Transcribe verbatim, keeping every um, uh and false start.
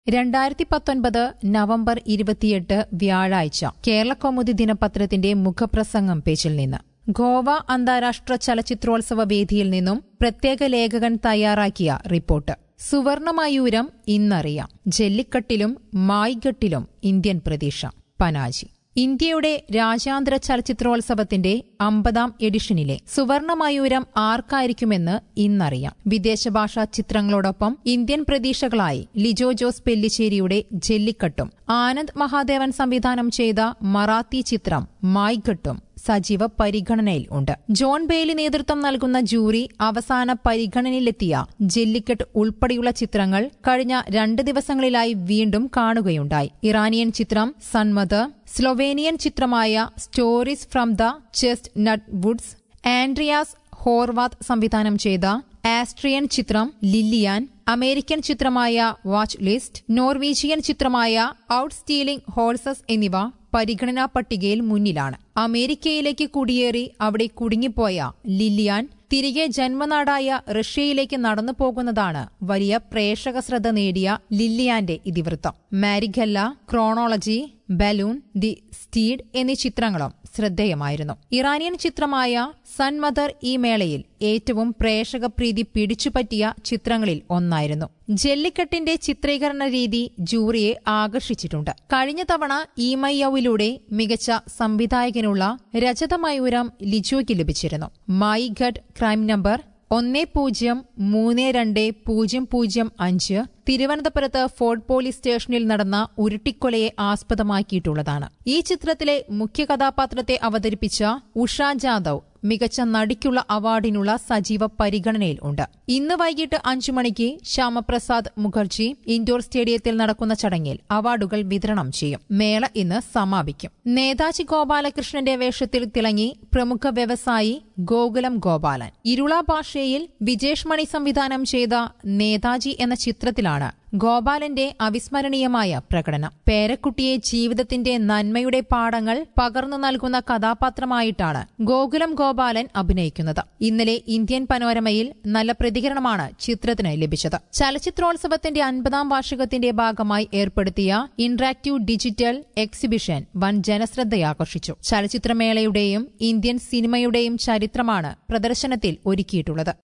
രണ്ടായിരത്തി പത്തൊൻപത് നവംബർ ഇരുപത്തിയെട്ട് വ്യാഴാഴ്ച കേരളകൗമുദി ദിനപത്രത്തിന്റെ മുഖപ്രസംഗം പേജിൽ നിന്ന് ഗോവ അന്താരാഷ്ട്ര ചലച്ചിത്രോത്സവ വേദിയിൽ നിന്നും പ്രത്യേക ലേഖകൻ തയ്യാറാക്കിയ റിപ്പോർട്ട്. സുവർണമയൂരം ഇന്നറിയാം. ജല്ലിക്കട്ടിലും മായ്ഗട്ടിലും ഇന്ത്യൻ പ്രതീക്ഷ. പനാജി. ഇന്ത്യയുടെ രാജ്യാന്തര ചലച്ചിത്രോത്സവത്തിന്റെ അമ്പതാം എഡിഷനിലെ സുവർണമയൂരം ആർക്കായിരിക്കുമെന്ന് ഇന്നറിയാം. വിദേശഭാഷാ ചിത്രങ്ങളോടൊപ്പം ഇന്ത്യൻ പ്രതീക്ഷകളായി ലിജോ ജോസ് പെല്ലിശ്ശേരിയുടെ ജല്ലിക്കട്ടും ആനന്ദ് മഹാദേവൻ സംവിധാനം ചെയ്ത മറാത്തി ചിത്രം മായ്ഗട്ടും സജീവ പരിഗണനയിൽ ഉണ്ട്. ജോൺ ബെയ്ലി നേതൃത്വം നൽകുന്ന ജൂറി അവസാന പരിഗണനയിലെത്തിയ ജല്ലിക്കട്ട് ഉൾപ്പെടെയുള്ള ചിത്രങ്ങൾ കഴിഞ്ഞ രണ്ട് ദിവസങ്ങളിലായി വീണ്ടും കാണുകയുണ്ടായി. ഇറാനിയൻ ചിത്രം സൺമദർ, സ്ലൊവേനിയൻ ചിത്രമായ stories from the chestnut woods, Andreas Horvath സംവിധാനം ചെയ്ത ആസ്ട്രിയൻ ചിത്രം ലില്ലിയാൻ, അമേരിക്കൻ ചിത്രമായ വാച്ച് ലിസ്റ്റ്, നോർവീജിയൻ ചിത്രമായ ഔട്ട് സ്റ്റീലിംഗ് ഹോഴ്സസ് എന്നിവ പരിഗണനാ പട്ടികയിൽ മുന്നിലാണ്. അമേരിക്കയിലേക്ക് കുടിയേറി അവിടെ കുടുങ്ങിപ്പോയ ലില്ലിയാൻ തിരികെ ജന്മനാടായ റഷ്യയിലേക്ക് നടന്നു പോകുന്നതാണ് വലിയ പ്രേക്ഷക ശ്രദ്ധ നേടിയ ലില്ലിയാന്റെ ഇതിവൃത്തം. Marighella, chronology, balloon, the steed എന്നീ ചിത്രങ്ങളും ശ്രദ്ധേയമായിരുന്നു. ഇറാനിയൻ ചിത്രമായ സൺമദർ ഈ മേളയിൽ ഏറ്റവും പ്രേക്ഷക പ്രീതി പിടിച്ചുപറ്റിയ ചിത്രങ്ങളിൽ ഒന്നായിരുന്നു. ജല്ലിക്കട്ടിന്റെ ചിത്രീകരണ രീതി ജൂറിയെ ആകർഷിച്ചിട്ടുണ്ട്. കഴിഞ്ഞ തവണ ഈമയ്യൌവിലൂടെ മികച്ച സംവിധായകനുള്ള രജതമയൂരം ലിജോയ്ക്ക് ലഭിച്ചിരുന്നു. മായ്ഗഡ് ക്രൈം നമ്പർ ഒന്ന് പൂജ്യം മൂന്ന് രണ്ട് പൂജ്യം പൂജ്യം അഞ്ച് തിരുവനന്തപുരത്ത് ഫോർട്ട് പോലീസ് സ്റ്റേഷനിൽ നടന്ന ഉരുട്ടിക്കൊലയെ ആസ്പദമാക്കിയിട്ടുള്ളതാണ്. ഈ ചിത്രത്തിലെ മുഖ്യ കഥാപാത്രത്തെ അവതരിപ്പിച്ച ഉഷ ജാദവ് മികച്ച നടിക്കുള്ള അവാർഡിനുള്ള സജീവ പരിഗണനയിൽ ഉണ്ട്. ഇന്ന് വൈകിട്ട് അഞ്ചു മണിക്ക് ശ്യാമപ്രസാദ് മുഖർജി ഇൻഡോർ സ്റ്റേഡിയത്തിൽ നടക്കുന്ന ചടങ്ങിൽ അവാർഡുകൾ വിതരണം ചെയ്യും. മേള ഇന്ന് സമാപിക്കും. നേതാജി ഗോപാലകൃഷ്ണന്റെ വേഷത്തിൽ തിളങ്ങി പ്രമുഖ വ്യവസായി ഗോകുലം ഗോപാലൻ. ഇരുള ഭാഷയിൽ വിജേഷ് മണി സംവിധാനം ചെയ്ത നേതാജി എന്ന ചിത്രത്തിലാണ് ഗോപാലന്റെ അവിസ്മരണീയമായ പ്രകടനം. പേരക്കുട്ടിയെ ജീവിതത്തിന്റെ നന്മയുടെ പാഠങ്ങൾ പകർന്നു നൽകുന്ന കഥാപാത്രമായിട്ടാണ് ഗോകുലം ഗോപാലൻ അഭിനയിക്കുന്നത്. ഇന്നലെ ഇന്ത്യൻ പനോരമയിൽ നല്ല പ്രതികരണമാണ് ചിത്രത്തിന് ലഭിച്ചത്. ചലച്ചിത്രോത്സവത്തിന്റെ അൻപതാം വാർഷികത്തിന്റെ ഭാഗമായി ഏർപ്പെടുത്തിയ ഇന്ററാക്ടീവ് ഡിജിറ്റൽ എക്സിബിഷൻ വൻ ജനശ്രദ്ധയാകർഷിച്ചു. ചലച്ചിത്രമേളയുടെയും ഇന്ത്യൻ സിനിമയുടെയും ചരിത്രമാണ് പ്രദർശനത്തിൽ ഒരുക്കിയിട്ടുള്ളത്.